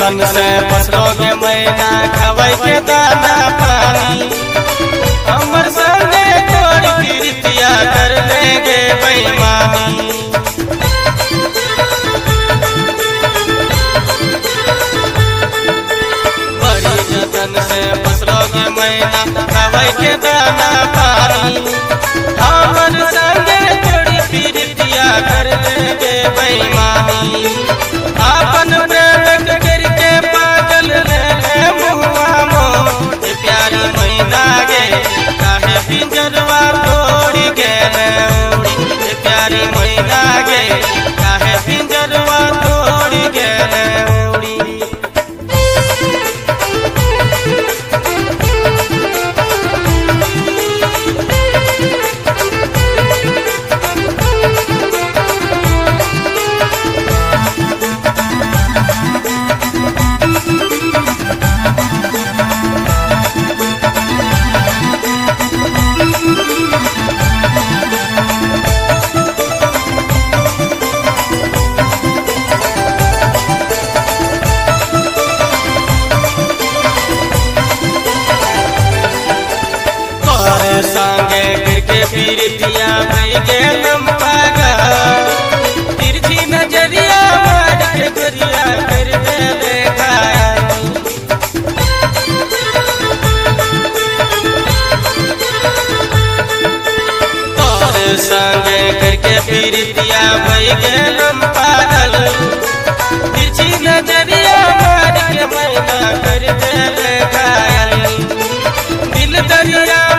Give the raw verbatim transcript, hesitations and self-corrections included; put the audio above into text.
जतन से फसलोगे मैना खवै के दाना पानी हमर संगे तोड़ प्रीतिया कर लेगे बेईमानी। बड़ी जतन से फसलोगे मैना खवै के दाना पानी हमर संगे तोड़ प्रीतिया कर लेगे बेईमानी। आपन प्रेम करके पागल ले मुआ मोर प्यारी मैना गे काहे पिंजरवा तोड़ गेले उड़ी प्यारी मैना गे काहे पिंजरवा तोड़ गेले उड़ी। संगे करके पीरतिया भई गेलम पागा तिरछी नजरिया मार के गरिया कर दे देखाया। तोरे संगे करके पीरतिया भई गेलम पागल तिरछी नजरिया मार के मैना कर दे देखाया। दिल दरिया